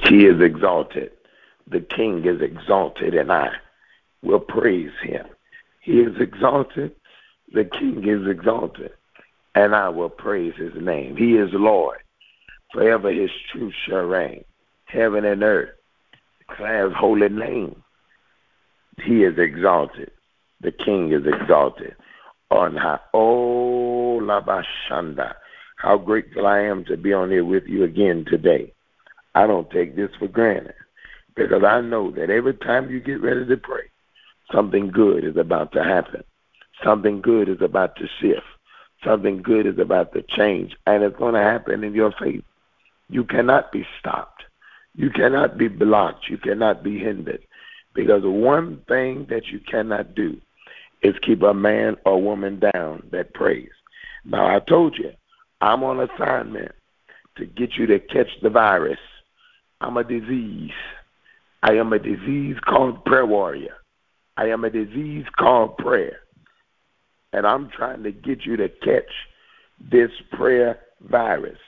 He is exalted. The King is exalted, and I will praise him. He is exalted. The King is exalted, and I will praise his name. He is Lord. Forever his truth shall reign. Heaven and earth declare his holy name. He is exalted. The King is exalted on high. Oh, Labashanda. How grateful I am to be on here with you again today. I don't take this for granted because I know that every time you get ready to pray, something good is about to happen. Something good is about to shift. Something good is about to change, and it's going to happen in your faith. You cannot be stopped. You cannot be blocked. You cannot be hindered, because one thing that you cannot do is keep a man or woman down that prays. Now, I told you, I'm on assignment to get you to catch the virus. I'm a disease. I am a disease called prayer warrior. I am a disease called prayer. And I'm trying to get you to catch this prayer virus.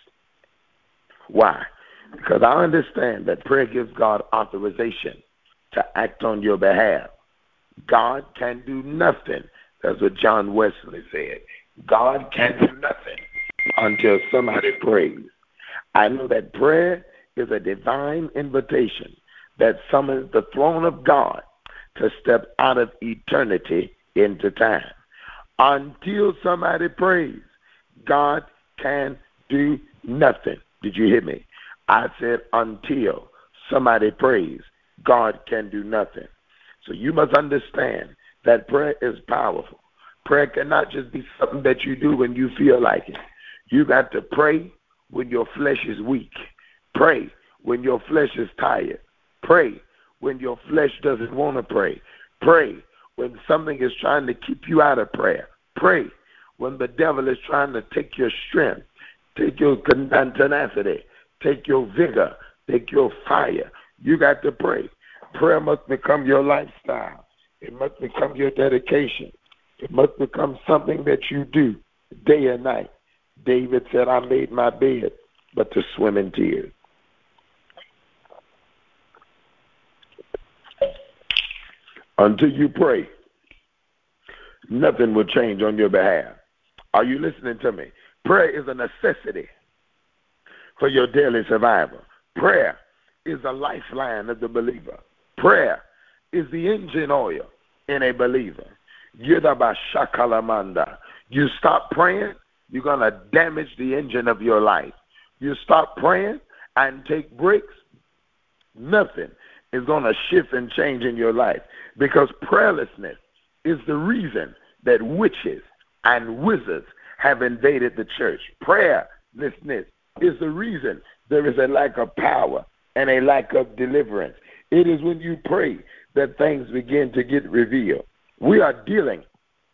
Why? Because I understand that prayer gives God authorization to act on your behalf. God can do nothing. That's what John Wesley said. God can do nothing until somebody prays. I know that prayer is a divine invitation that summons the throne of God to step out of eternity into time. Until somebody prays, God can do nothing. Did you hear me? I said until somebody prays, God can do nothing. So you must understand that prayer is powerful. Prayer cannot just be something that you do when you feel like it. You got to pray when your flesh is weak. Pray when your flesh is tired. Pray when your flesh doesn't want to pray. Pray when something is trying to keep you out of prayer. Pray when the devil is trying to take your strength, take your tenacity, take your vigor, take your fire. You got to pray. Prayer must become your lifestyle. It must become your dedication. It must become something that you do day and night. David said, I made my bed, but to swim in tears. Until you pray, nothing will change on your behalf. Are you listening to me? Prayer is a necessity for your daily survival. Prayer is a lifeline of the believer. Prayer is the engine oil in a believer. Yudabashakalamanda. You stop praying, you're going to damage the engine of your life. You stop praying and take breaks, nothing is going to shift and change in your life, because prayerlessness is the reason that witches and wizards have invaded the church. Prayerlessness is the reason there is a lack of power and a lack of deliverance. It is when you pray that things begin to get revealed. We are dealing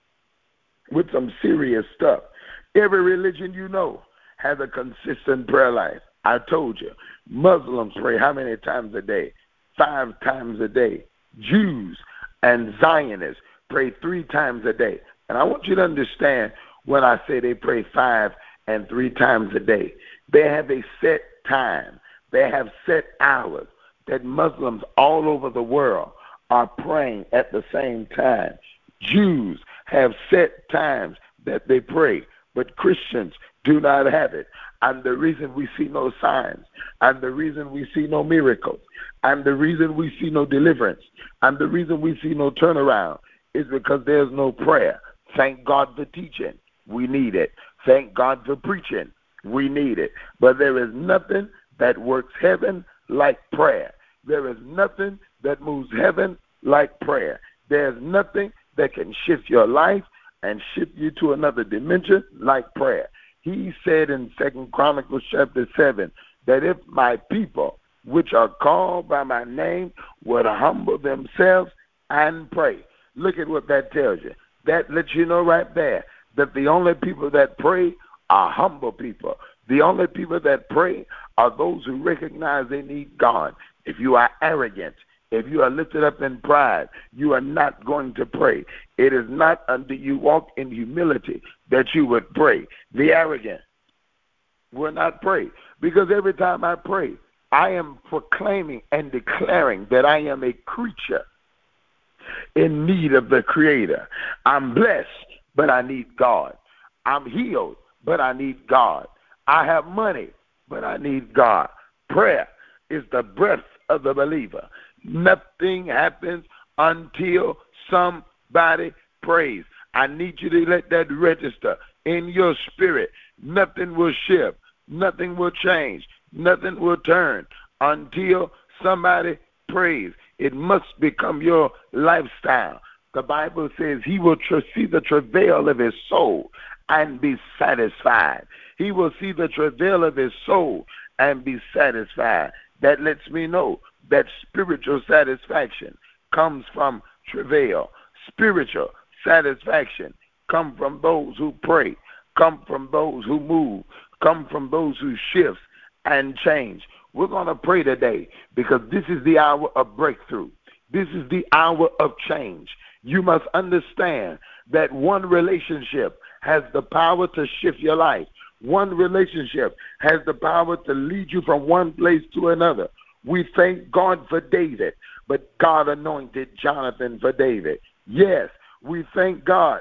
with some serious stuff. Every religion you know has a consistent prayer life. I told you, Muslims pray how many times a day? 5 times a day. Jews and Zionists pray 3 times a day. And I want you to understand when I say they pray 5 and 3 times a day, they have a set time. They have set hours that Muslims all over the world are praying at the same time. Jews have set times that they pray, but Christians do not have it. And the reason we see no signs, and the reason we see no miracles, and the reason we see no deliverance, and the reason we see no turnaround is because there's no prayer. Thank God for teaching. We need it. Thank God for preaching. We need it. But there is nothing that works heaven like prayer. There is nothing that moves heaven like prayer. There's nothing that can shift your life and shift you to another dimension like prayer. He said in 2 Chronicles chapter 7 that if my people, which are called by my name, would humble themselves and pray. Look at what that tells you. That lets you know right there that the only people that pray are humble people. The only people that pray are those who recognize they need God. If you are arrogant, if you are lifted up in pride, you are not going to pray. It is not until you walk in humility that you would pray. The arrogant will not pray, because every time I pray, I am proclaiming and declaring that I am a creature in need of the Creator. I'm blessed, but I need God. I'm healed, but I need God. I have money, but I need God. Prayer is the breath of the believer. Nothing happens until somebody prays. I need you to let that register in your spirit. Nothing will shift. Nothing will change. Nothing will turn until somebody prays. It must become your lifestyle. The Bible says he will see the travail of his soul and be satisfied. He will see the travail of his soul and be satisfied. That lets me know that spiritual satisfaction comes from travail. Spiritual satisfaction comes from those who pray, come from those who move, come from those who shift and change. We're going to pray today because this is the hour of breakthrough. This is the hour of change. You must understand that one relationship has the power to shift your life. One relationship has the power to lead you from one place to another. We thank God for David, but God anointed Jonathan for David. Yes, we thank God,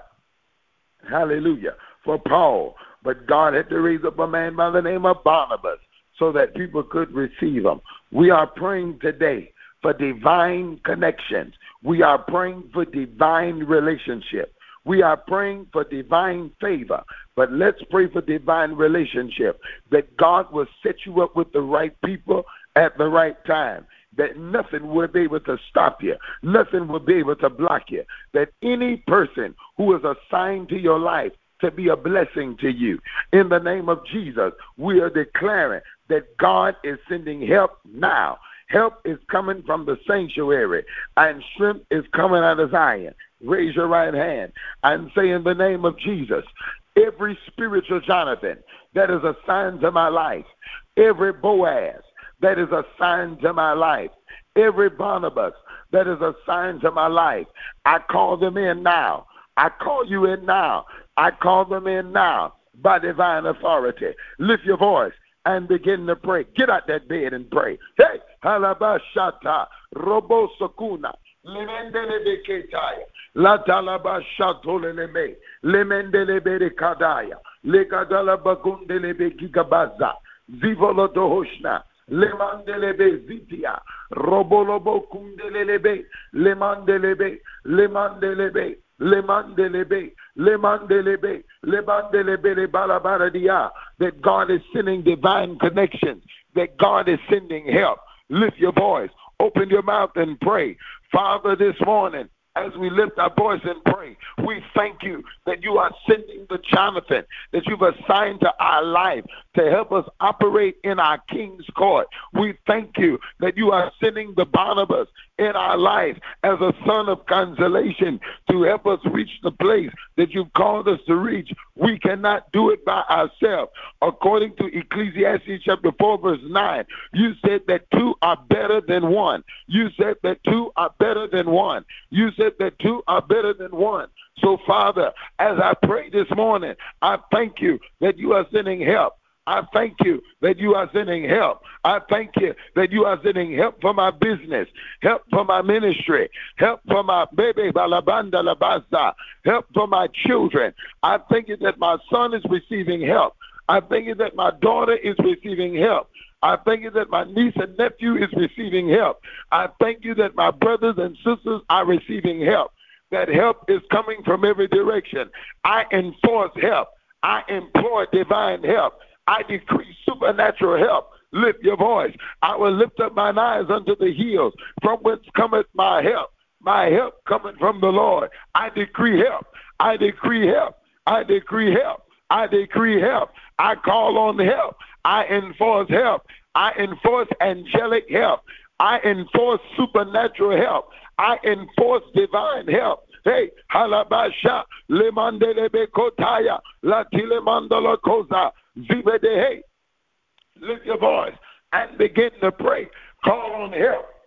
hallelujah, for Paul, but God had to raise up a man by the name of Barnabas so that people could receive him. We are praying today for divine connections. We are praying for divine relationship. We are praying for divine favor, but let's pray for divine relationship, that God will set you up with the right people at the right time, that nothing will be able to stop you, nothing will be able to block you, that any person who is assigned to your life to be a blessing to you, in the name of Jesus, we are declaring that God is sending help now. Help is coming from the sanctuary, and strength is coming out of Zion. Raise your right hand and say, in the name of Jesus, every spiritual Jonathan that is assigned to my life, every Boaz that is assigned to my life, every Barnabas that is assigned to my life, I call them in now. I call you in now. I call them in now by divine authority. Lift your voice and begin to pray. Get out that bed and pray. Hey, halabashata, robosakuna, lemendele beketaya, la talabashatoleleme, lemendele berekadaya, legadala bagundele begigabaza, zivolodohoshna, lemandelebe zitia, robolobo kundelebe, lemandelebe, lemandelebe, lemandelebe, lemandelebe, lemandelebe, lebalabaradia, that God is sending divine connections, that God is sending help. Lift your voice, open your mouth and pray. Father, this morning, as we lift our voice and pray, we thank you that you are sending the Jonathan that you've assigned to our life to help us operate in our King's court. We thank you that you are sending the Barnabas in our life as a son of consolation to help us reach the place that you've called us to reach. We cannot do it by ourselves. According to Ecclesiastes chapter 4, verse 9, you said that two are better than one. You said that two are better than one. You said that two are better than one. So, Father, as I pray this morning, I thank you that you are sending help. I thank you that you are sending help. I thank you that you are sending help for my business, help for my ministry, help for my baby, balabanda labasa, help for my children. I thank you that my son is receiving help. I thank you that my daughter is receiving help. I thank you that my niece and nephew is receiving help. I thank you that my brothers and sisters are receiving help. That help is coming from every direction. I enforce help. I employ divine help. I decree supernatural help. Lift your voice. I will lift up mine eyes unto the hills, from whence cometh my help. My help cometh from the Lord. I decree help. I decree help. I decree help. I decree help. I call on help. I enforce help. I enforce angelic help. I enforce supernatural help. I enforce divine help. Hey, halabasha, lemandelebe kotaya, latilemandala koza, zibedehe. Lift your voice and begin to pray. Call on help.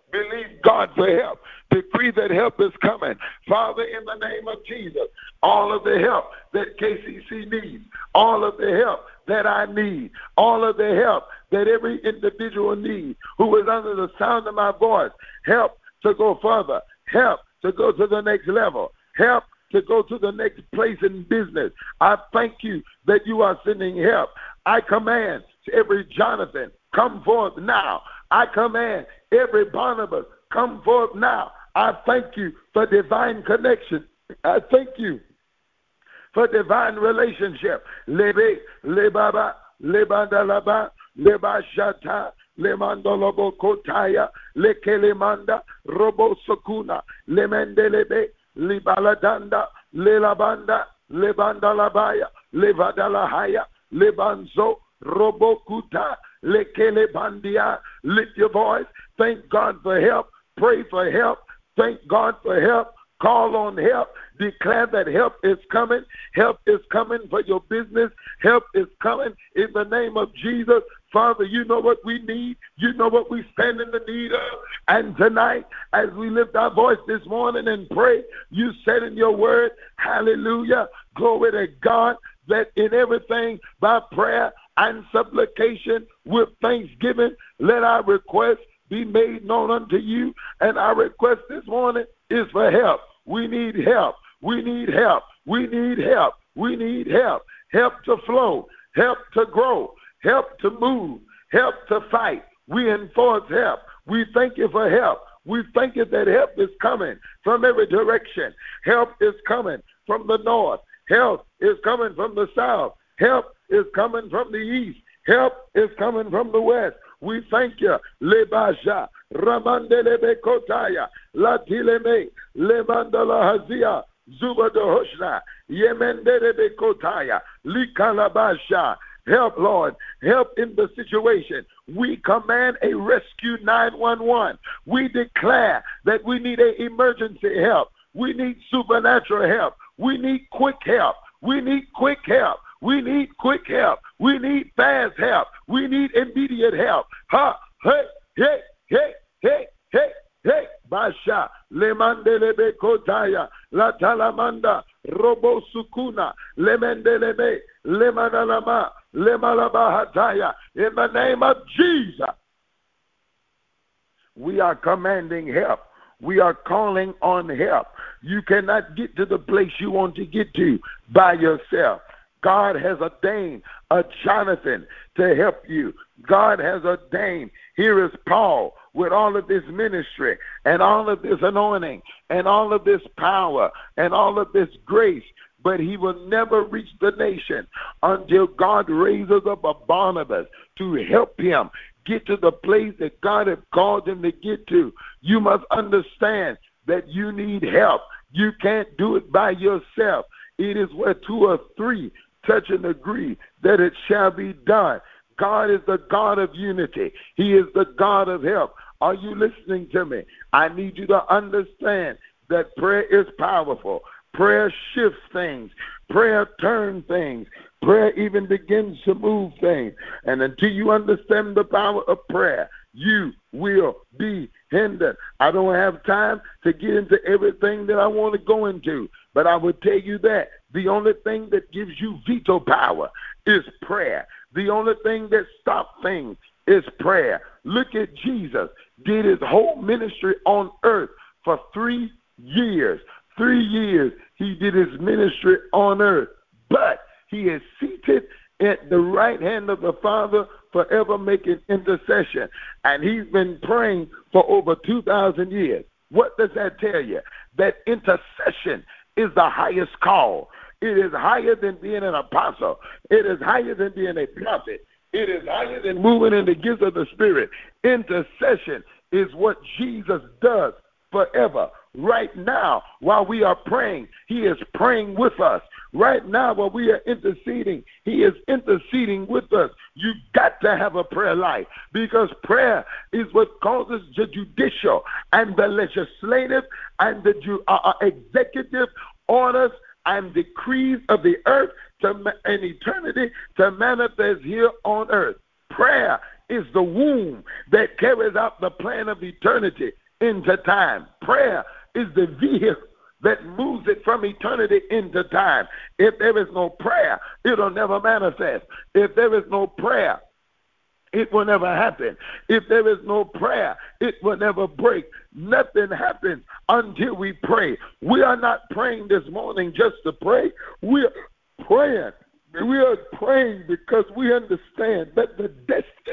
Believe God for help. Decree that help is coming. Father, in the name of Jesus, all of the help that KCC needs, all of the help that I need, all of the help that every individual needs who is under the sound of my voice, help to go further, help to go to the next level, help to go to the next place in business. I thank you that you are sending help. I command every Jonathan, come forth now. I command every Barnabas, come forth now. I thank you for divine connection. I thank you for divine relationship. Lebe, lebaba, lebandalaba, lebashata, lemandolobo kotaya, lekelemanda, robo sokuna, lemendelebe, libaladanda, lelabanda, lebandalabaya, levadalahaya, lebanzo, robokuta, lekelebandia. Lift your voice. Thank God for help. Pray for help. Thank God for help. Call on help. Declare that help is coming. Help is coming for your business. Help is coming in the name of Jesus. Father, you know what we need. You know what we stand in the need of. And tonight, as we lift our voice this morning and pray, you said in your word, hallelujah, glory to God, that in everything by prayer and supplication with thanksgiving, let our requests be made known unto you. And our request this morning is for help. We need help. We need help. We need help. We need help. Help to flow. Help to grow. Help to move. Help to fight. We enforce help. We thank you for help. We thank you that help is coming from every direction. Help is coming from the north. Help is coming from the south. Help is coming from the east. Help is coming from the west. We thank you. Lebasha, Ramandelebe Kotaya, Latileme, Lemandala Hazia, Zubadohoshna, Yemendelebe Kotaya, Likalabasha. Help, Lord. Help in the situation. We command a rescue 911. We declare that we need an emergency help. We need supernatural help. We need quick help. We need quick help. We need quick help. We need fast help. We need immediate help. Ha, hey, hey, hey, hey, hey, hey. Basha, Lemandelebe Kotaya, La Talamanda, Robo Sukuna, Lemendelebe, Lemanalama, Lemalabahataya. In the name of Jesus, we are commanding help. We are calling on help. You cannot get to the place you want to get to by yourself. God has ordained a Jonathan to help you. God has ordained. Here is Paul with all of this ministry and all of this anointing and all of this power and all of this grace. But he will never reach the nation until God raises up a Barnabas to help him get to the place that God has called him to get to. You must understand that you need help. You can't do it by yourself. It is where two or three touch and agree that it shall be done. God is the God of unity. He is the God of help. Are you listening to me? I need you to understand that prayer is powerful. Prayer shifts things. Prayer turns things. Prayer even begins to move things. And until you understand the power of prayer, you will be hindered. I don't have time to get into everything that I want to go into, but I will tell you that the only thing that gives you veto power is prayer. The only thing that stops things is prayer. Look at Jesus. Did his whole ministry on earth for 3 years. 3 years he did his ministry on earth. But he is seated at the right hand of the Father, forever making intercession. And he's been praying for over 2,000 years. What does that tell you? That intercession is the highest call. It is higher than being an apostle. It is higher than being a prophet. It is higher than moving in the gifts of the Spirit. Intercession is what Jesus does forever. Right now, while we are praying, he is praying with us. Right now, while we are interceding, he is interceding with us. You got to have a prayer life, because prayer is what causes the judicial and the legislative and the executive orders and decrees of the earth and eternity to manifest here on earth. Prayer is the womb that carries out the plan of eternity into time. Prayer is the vehicle that moves it from eternity into time. If there is no prayer, it'll never manifest. If there is no prayer, it will never happen. If there is no prayer, it will never break. Nothing happens until we pray. We are not praying this morning just to pray. We are praying. We are praying because we understand that the destiny,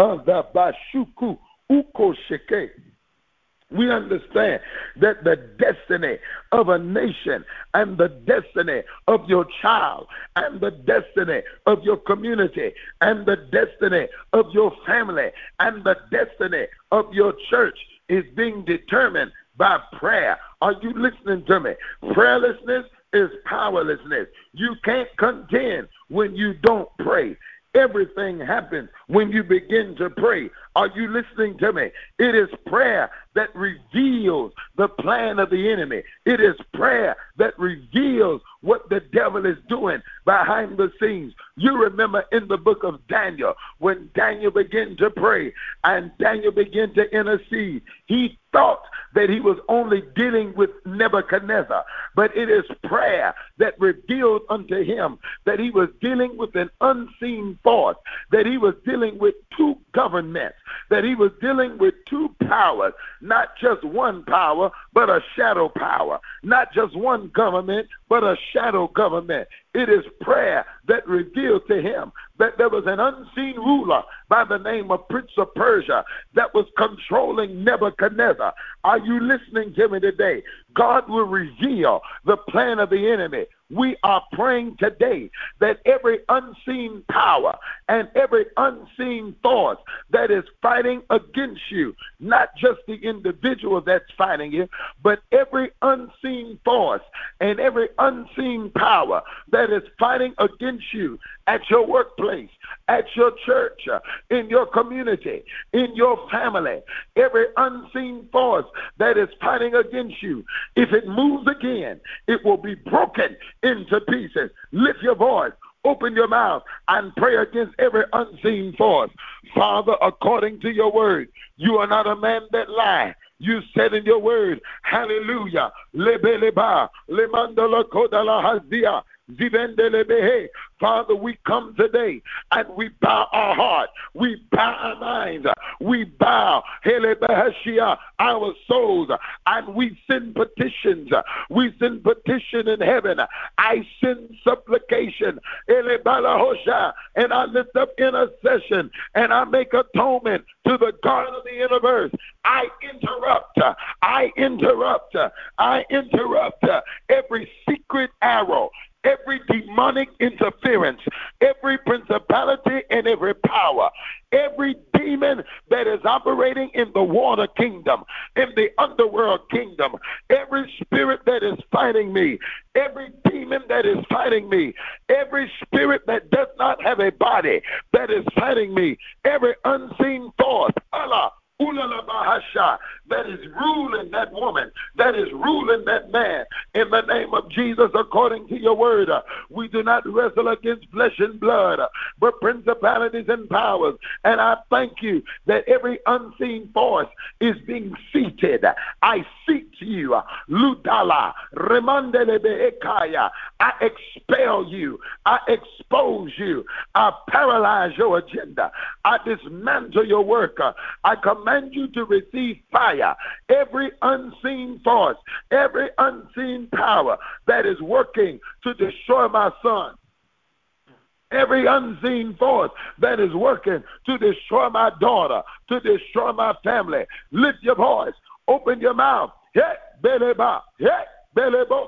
we understand that the destiny of a nation and the destiny of your child and the destiny of your community and the destiny of your family and the destiny of your church is being determined by prayer. Are you listening to me? Prayerlessness is powerlessness. You can't contend when you don't pray. Everything happens when you begin to pray. Are you listening to me? It is prayer that reveals the plan of the enemy. It is prayer that reveals what the devil is doing behind the scenes. You remember in the book of Daniel, when Daniel began to pray and Daniel began to intercede, he thought that he was only dealing with Nebuchadnezzar, but it is prayer that revealed unto him that he was dealing with an unseen force, that he was dealing with two governments, that he was dealing with two powers, not just one power, but a shadow power, not just one government, but a shadow government. It is prayer that revealed to him that there was an unseen ruler by the name of Prince of Persia that was controlling Nebuchadnezzar. Are you listening to me today? God will reveal the plan of the enemy. We are praying today that every unseen power and every unseen force that is fighting against you, not just the individual that's fighting you, but every unseen force and every unseen power that is fighting against you at your workplace, at your church, in your community, in your family, every unseen force that is fighting against you, if it moves again, it will be broken into pieces. Lift your voice, open your mouth, and pray against every unseen force. Father, according to your word, you are not a man that lie. You said in your word, hallelujah, lebeleba, lemandala kodala hazia, zivendelebehe. Father, we come today and we bow our heart, we bow our minds, we bow our souls, and we send petitions. We send petition in heaven. I send supplication, and I lift up intercession, and I make atonement to the God of the universe. I interrupt every secret arrow, every demonic interference, every principality and every power, every demon that is operating in the water kingdom, in the underworld kingdom, every spirit that is fighting me, every demon that is fighting me, every spirit that does not have a body that is fighting me, every unseen force, Allah, that is ruling that woman, that is ruling that man, in the name of Jesus, according to your word. We do not wrestle against flesh and blood, but principalities and powers. And I thank you that every unseen force is being seated. I seat you, Ludala, Remandelebe Ekaya. I expel you, I expose you, I paralyze your agenda, I dismantle your work, I command you to receive fire. Every unseen force, every unseen power that is working to destroy my son, every unseen force that is working to destroy my daughter, to destroy my family, lift your voice, open your mouth. Hey, beleba, hey, belebo.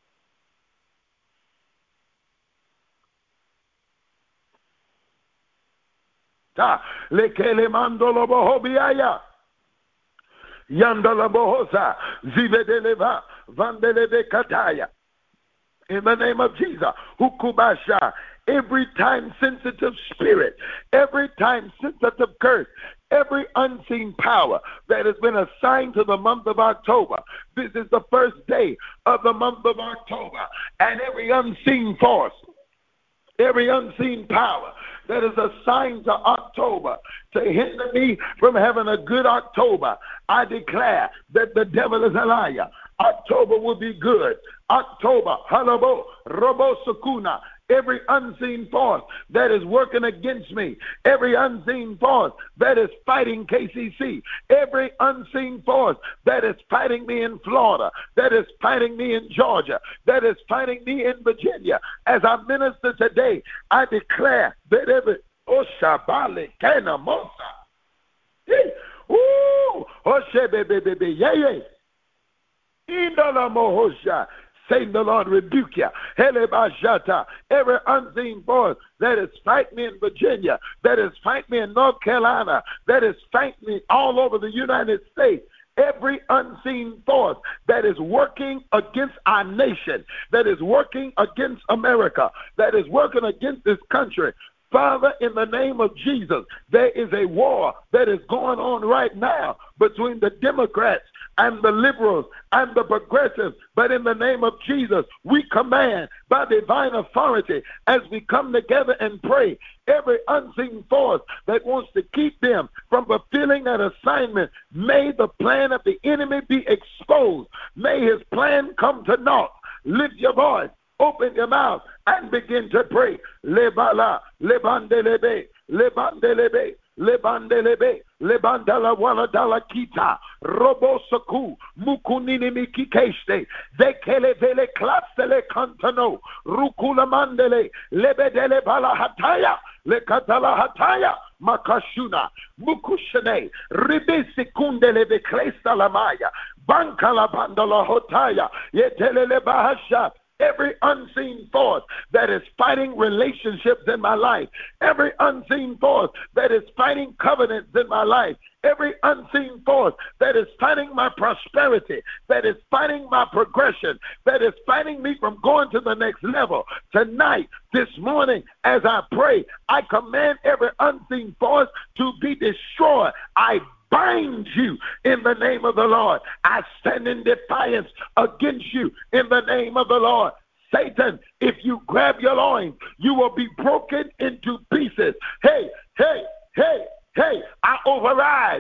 Lekele mandolo bohobiaya. Yandala bohosa. Zivedeleva. Vandeleve kataya. In the name of Jesus. Hukubasha. Every time sensitive spirit, every time sensitive curse, every unseen power that has been assigned to the month of October. This is the first day of the month of October. And every unseen force, every unseen power that is assigned to October to hinder me from having a good October, I declare that the devil is a liar. October will be good. October, halabo, robo sukuna. Every unseen force that is working against me, every unseen force that is fighting KCC, every unseen force that is fighting me in Florida, that is fighting me in Georgia, that is fighting me in Virginia. As I minister today, I declare that every Oshabale Kana Mosa. Ooh, Oshebebebe, yay. Indala Mohosha. Satan, the Lord rebuke you. Helebashata. Every unseen force that is fighting me in Virginia, that is fighting me in North Carolina, that is fighting me all over the United States, every unseen force that is working against our nation, that is working against America, that is working against this country, Father, in the name of Jesus, there is a war that is going on right now between the Democrats and the liberals and the progressives. But in the name of Jesus, we command by divine authority as we come together and pray, every unseen force that wants to keep them from fulfilling that assignment, may the plan of the enemy be exposed. May his plan come to naught. Lift your voice. Open your mouth and begin to pray. Lebala, lebandelebe, lebandelebe, lebandelebe, lebandala waladala kita, robosaku, mukunini mikikeste, dekelevele klastele kantano, rukula mandele, lebedele balahataya, lekatala hataya, makashuna, mukushane, ribisi kundelebe klesta lamaya, bankala bandala hotaya, yetelele bahasha. Every unseen force that is fighting relationships in my life, every unseen force that is fighting covenants in my life, every unseen force that is fighting my prosperity, that is fighting my progression, that is fighting me from going to the next level. Tonight, this morning, as I pray, I command every unseen force to be destroyed. I bind you in the name of the Lord. I stand in defiance against you in the name of the Lord. Satan, if you grab your loins, you will be broken into pieces. Hey, hey, hey, hey, I override,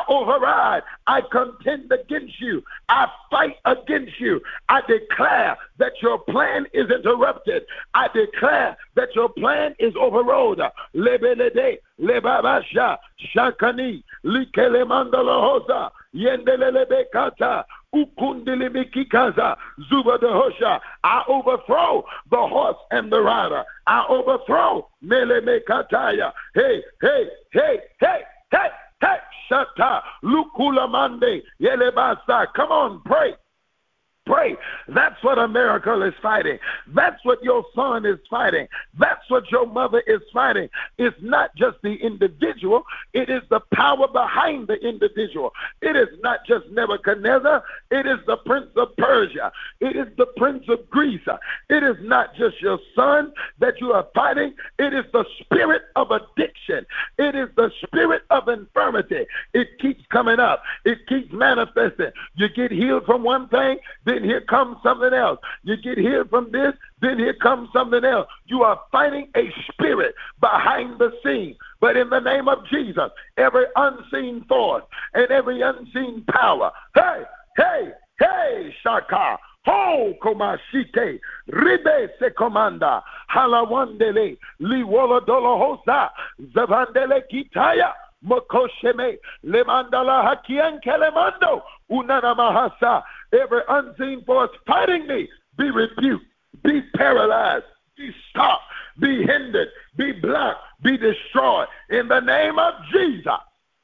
I contend against you, I fight against you. I declare that your plan is interrupted. I declare that your plan is overruled. Lebelede, lebabasha, shakani, likelemandalohosa, yendelelebekata, ukundilimikikaza, zubadahosha. I overthrow the horse and the rider. I overthrow melemekataya. Hey, hey, hey, hey, hey, hey, shata, lukulamande, yelebasa. Come on, pray. Pray. That's what America is fighting. That's what your son is fighting. That's what your mother is fighting. It's not just the individual. It is the power behind the individual. It is not just Nebuchadnezzar. It is the prince of Persia. It is the prince of Greece. It is not just your son that you are fighting. It is the spirit of addiction. It is the spirit of infirmity. It keeps coming up. It keeps manifesting. You get healed from one thing, then here comes something else. You get healed from this, then here comes something else. You are fighting a spirit behind the scene. But in the name of Jesus, every unseen force and every unseen power, hey, hey, hey, Shaka, ho, komashite, ribe se komanda, halawandele, liwola dolohosa, zavandele kitaya, Mokosheme, Lemandala Hakian Kelemando, Unana Mahasa. Every unseen force fighting me, be rebuked, be paralyzed, be stopped, be hindered, be blocked, be destroyed. In the name of Jesus.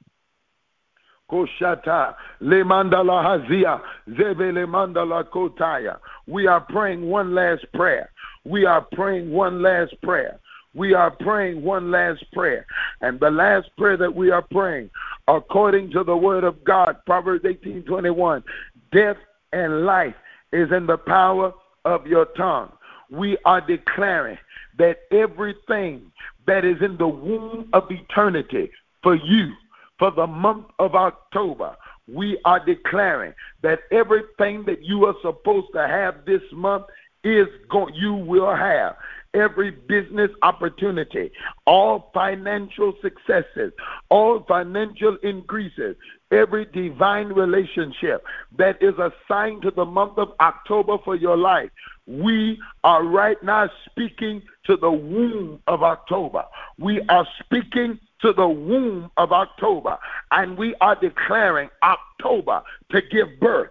Koshata, Lemandala Hazia, Zeve Lemandala Kotaya. We are praying one last prayer. We are praying one last prayer. We are praying one last prayer. And the last prayer that we are praying, according to the word of God, Proverbs 18:21, death and life is in the power of your tongue. We are declaring that everything that is in the womb of eternity for you, for the month of October, we are declaring that everything that you are supposed to have this month you will have. every business opportunity, all financial successes, all financial increases, every divine relationship that is assigned to the month of October for your life. We are right now speaking to the womb of October. We are speaking to the womb of October, and we are declaring October to give birth.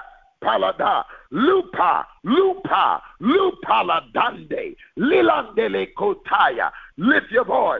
Palada, lupa, lupa, lupaladande, lilandele kotaya. Lift your voice,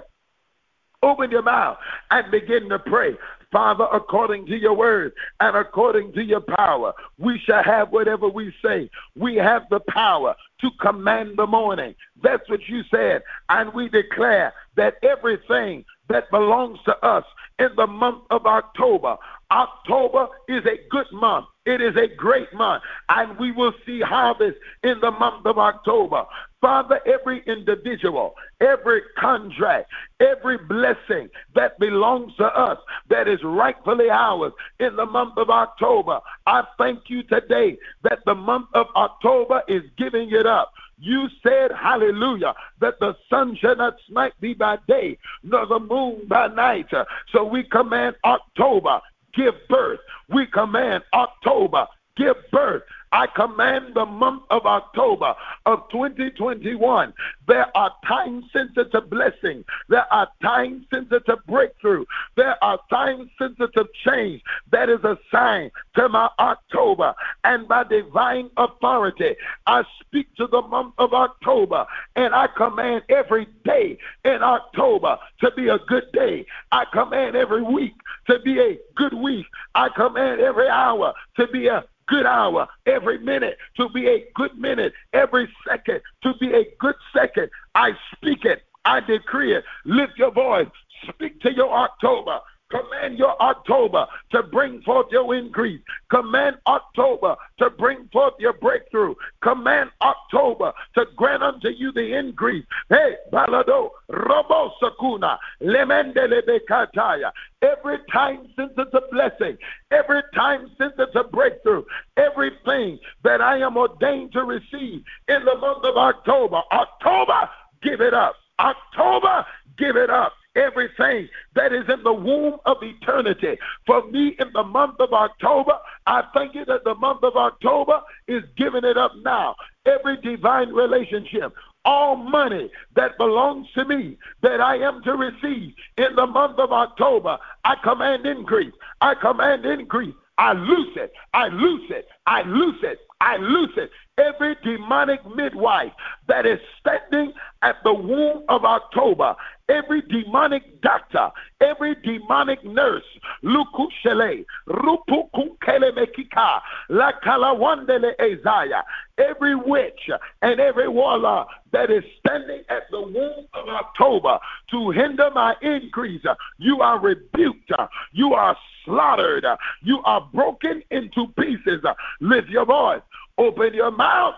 open your mouth, and begin to pray. Father, according to your word and according to your power, we shall have whatever we say. We have the power to command the morning. That's what you said. And we declare that everything that belongs to us in the month of October, October is a good month. It is a great month, and we will see harvest in the month of October. Father, every individual, every contract, every blessing that belongs to us that is rightfully ours in the month of October, I thank you today that the month of October is giving it up. You said, hallelujah, that the sun shall not smite thee by day, nor the moon by night. So we command October, give birth. We command October, give birth. I command the month of October of 2021. There are time-sensitive blessings. There are time-sensitive breakthrough. There are time-sensitive change that is assigned to my October. And by divine authority, I speak to the month of October, and I command every day in October to be a good day. I command every week to be a good week. I command every hour to be a good hour, every minute to be a good minute, every second to be a good second. I speak it, I decree it. Lift your voice, speak to your October. Command your October to bring forth your increase. Command October to bring forth your breakthrough. Command October to grant unto you the increase. Hey, balado, robo sakuna, lemendele kataya. Every time-sensitive blessing, every time-sensitive breakthrough, everything that I am ordained to receive in the month of October. October, give it up. October, give it up. Everything that is in the womb of eternity. For me, in the month of October, I thank you that the month of October is giving it up now. Every divine relationship, all money that belongs to me that I am to receive in the month of October, I command increase. I command increase. I loose it. I loose it. I loose it. I loose it. Every demonic midwife that is standing at the womb of October, every demonic doctor, every demonic nurse, Lukushele, Rupukukele Mekika, La Kalawandele Ezaya, every witch and every warlock that is standing at the womb of October to hinder my increase, you are rebuked, you are slaughtered, you are broken into pieces. Lift your voice, open your mouth,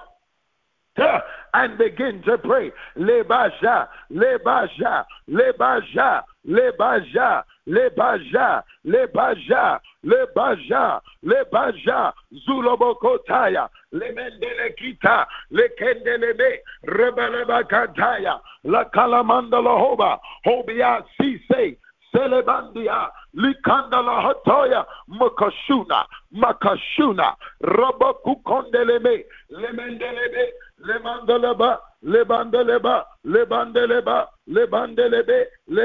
and begin to pray. Lebaja, lebaja, lebaja, lebaja, lebaja, lebaja, lebaja, lebaja, zulobokotaya, lemendele kita, lekendelebe, rebelebakataya, la kalamanda lahoba, hobia sise, Selebandia, Likandala Hatoya, Makashuna, Rabakukondelebe, Lemendelebe, Lemandeleba, Lebandeleba, Lebandeleba, Lebandelebe,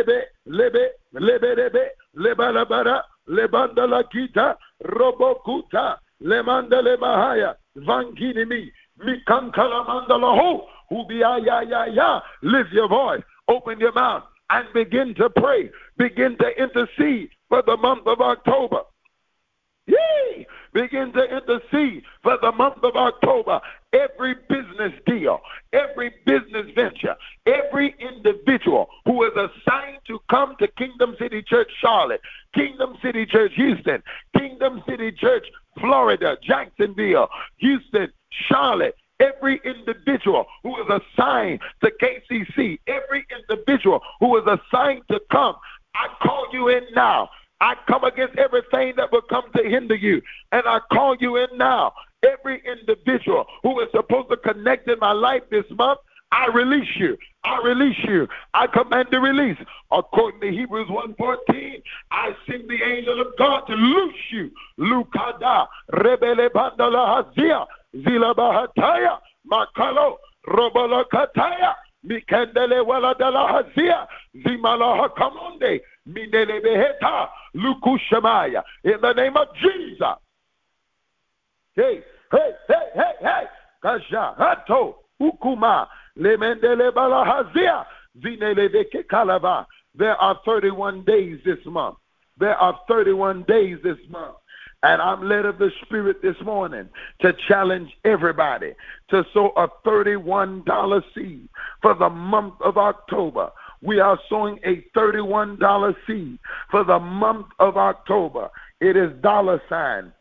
Lebelebe, Lebalabara, Lebandala Kita, Robokuta, Lemandele Mahaya, Vanginimi, Mikankala Mandalaho, Hubiya, lift your voice, open your mouth, and begin to pray. Begin to intercede for the month of October. Yay! Begin to intercede for the month of October. Every business deal, every business venture, every individual who is assigned to come to Kingdom City Church Charlotte, Kingdom City Church Houston, Kingdom City Church Florida, Jacksonville, Houston, Charlotte, every individual who is assigned to KCC, every individual who is assigned to come, I call you in now. I come against everything that will come to hinder you, and I call you in now. Every individual who is supposed to connect in my life this month, I release you. I release you. I command the release. According to Hebrews 1:14, I send the angel of God to loose you. Lukada, rebele bandala hazia, zilabahataya, makalo, robolokataya, mikendele waladala hazia, zimala hakamonde, mindele beheta, lukushamaya. In the name of Jesus. Hey, hey, hey, hey, hey. Kasha, hato, ukuma, lemendele balahazia, zinelebeke kalava. There are 31 days this month. There are 31 days this month. And I'm led of the Spirit this morning to challenge everybody to sow a $31 seed for the month of October. We are sowing a $31 seed for the month of October. It is $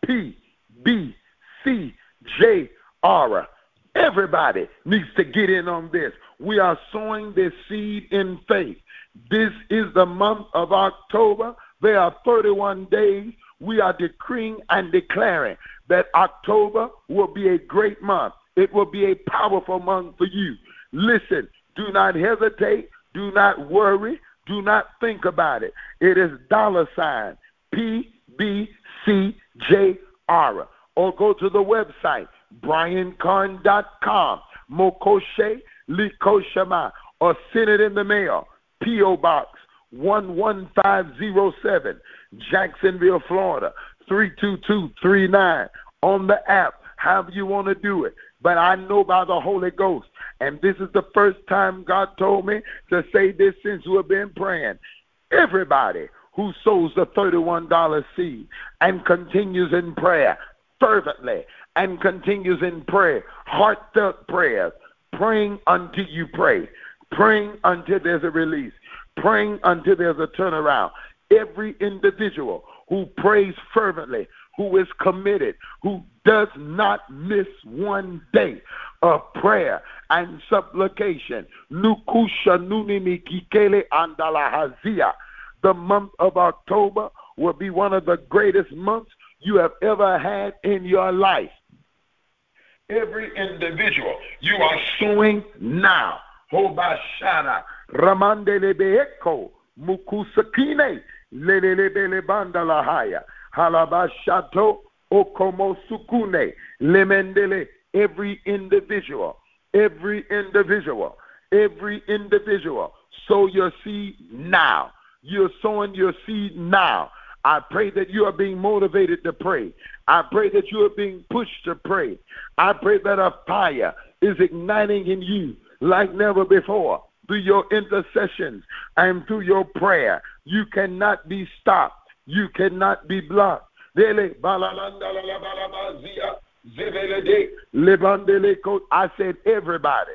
PBCJR. Everybody needs to get in on this. We are sowing this seed in faith. This is the month of October. There are 31 days. We are decreeing and declaring that October will be a great month. It will be a powerful month for you. Listen, do not hesitate. Do not worry. Do not think about it. It is $ PBCJR. Or go to the website, briancarn.com, Mokoshe Likoshama, or send it in the mail, P.O. Box 11507, Jacksonville, Florida, 32239. On the app, however you want to do it. But I know by the Holy Ghost, and this is the first time God told me to say this since we've been praying. Everybody who sows the $31 seed and continues in prayer fervently and continues in prayer, heartfelt prayers, praying until you pray, praying until there's a release, praying until there's a turnaround. Every individual who prays fervently, who is committed, who does not miss one day of prayer and supplication. Nukusha nunimi kikele andalahazia. The month of October will be one of the greatest months you have ever had in your life. Every individual, you are sowing now. Hobashana, Ramandele Beeko, Mukusakine, Lelebele Bandalahaya, Halabashato, Okomosukune, Lemendele. Every individual, sow your seed now. You're sowing your seed now. I pray that you are being motivated to pray. I pray that you are being pushed to pray. I pray that a fire is igniting in you like never before through your intercessions and through your prayer. You cannot be stopped. You cannot be blocked. I said everybody.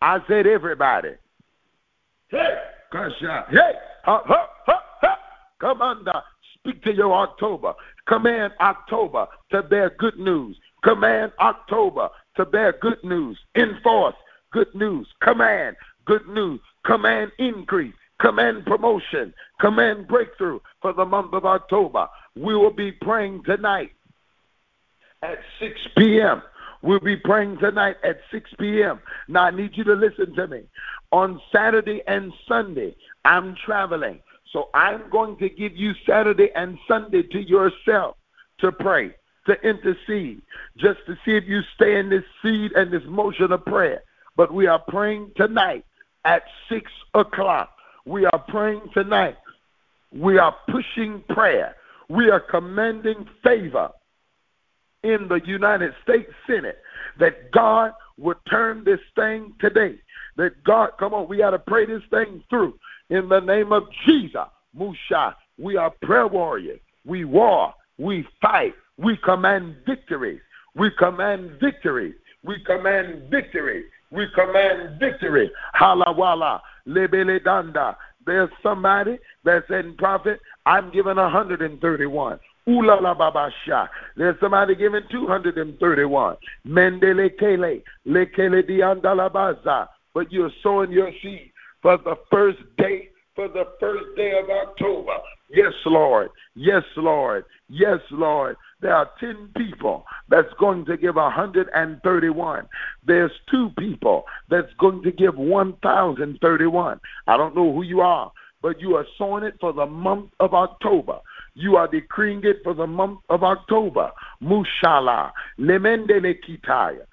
Hey, Kasha. Hey, Commander, speak to your October. Command October to bear good news. Command October to bear good news. Enforce good news. Command good news. Command increase. Command promotion. Command breakthrough for the month of October. We will be praying tonight at 6 p.m. We'll be praying tonight at 6 p.m. Now, I need you to listen to me. On Saturday and Sunday, I'm traveling. So I'm going to give you Saturday and Sunday to yourself to pray, to intercede, just to see if you stay in this seed and this motion of prayer. But we are praying tonight at 6 o'clock. We are praying tonight. We are pushing prayer. We are commanding favor in the United States Senate that God would turn this thing today. That God, come on, we got to pray this thing through. In the name of Jesus, Musha, we are prayer warriors. We war. We fight. We command victory. We command victory. We command victory. We command victory. Halawala, lebele danda. There's somebody that said, Prophet, I'm giving 131. Ula la babasha. There's somebody giving 231. Mendele kele, lekele dianda baza. But you're sowing your seed for the first day of October. Yes, Lord. Yes, Lord. Yes, Lord. There are 10 people that's going to give 131. There's 2 people that's going to give 1,031. I don't know who you are, but you are sowing it for the month of October. You are decreeing it for the month of October. Mushala, Lemendele Kitaya,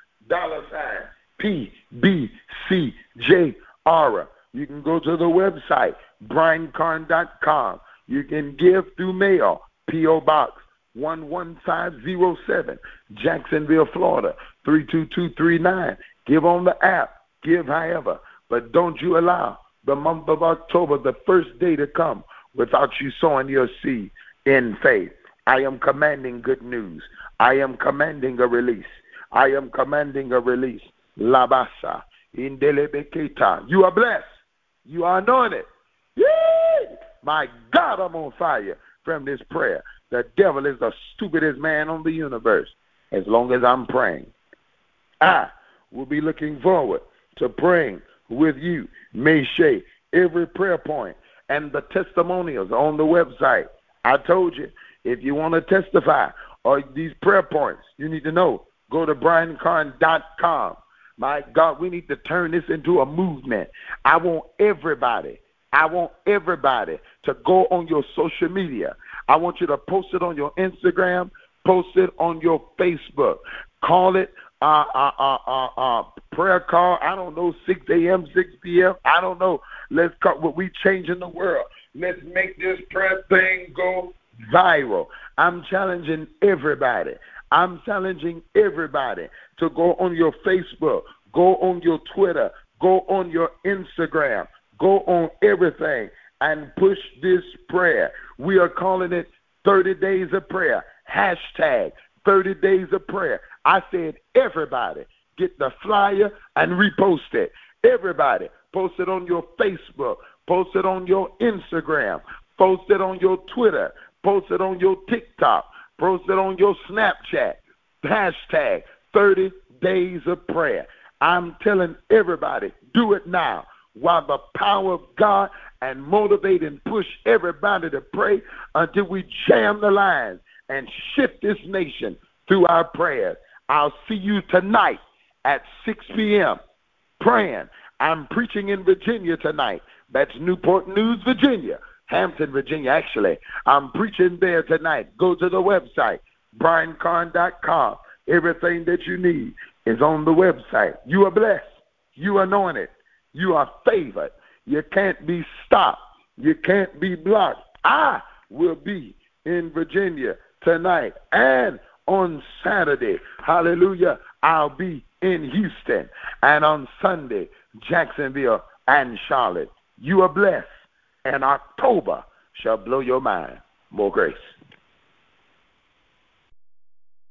$PBCJR. You can go to the website, briancarn.com. You can give through mail, P.O. Box 11507, Jacksonville, Florida, 32239. Give on the app. Give however. But don't you allow the month of October, the first day to come, without you sowing your seed in faith. I am commanding good news. I am commanding a release. I am commanding a release. Labasa. Indelebeketa. You are blessed. You are anointed. Yay! My God, I'm on fire from this prayer. The devil is the stupidest man on the universe. As long as I'm praying, I will be looking forward to praying with you. May share every prayer point and the testimonials on the website. I told you, if you want to testify or these prayer points, you need to know, go to briancarn.com. My God, we need to turn this into a movement. I want everybody to go on your social media. I want you to post it on your Instagram, post it on your Facebook. Call it prayer call. I don't know, 6 a.m., 6 p.m. I don't know. Let's call what we changing the world. Let's make this prayer thing go viral. I'm challenging everybody. To go on your Facebook, go on your Twitter, go on your Instagram, go on everything and push this prayer. We are calling it 30 Days of Prayer. Hashtag 30 Days of Prayer. I said everybody get the flyer and repost it. Everybody post it on your Facebook, post it on your Instagram, post it on your Twitter, post it on your TikTok, post it on your Snapchat. Hashtag 30 Days of Prayer. I'm telling everybody, do it now while the power of God and motivate and push everybody to pray until we jam the lines and shift this nation through our prayers. I'll see you tonight at 6 p.m. praying. I'm preaching in Virginia tonight. That's Newport News, Virginia. Hampton, Virginia, actually. I'm preaching there tonight. Go to the website, briancarn.com. Everything that you need is on the website. You are blessed. You are anointed. You are favored. You can't be stopped. You can't be blocked. I will be in Virginia tonight and on Saturday. Hallelujah. I'll be in Houston. And on Sunday, Jacksonville and Charlotte. You are blessed. And October shall blow your mind. More grace.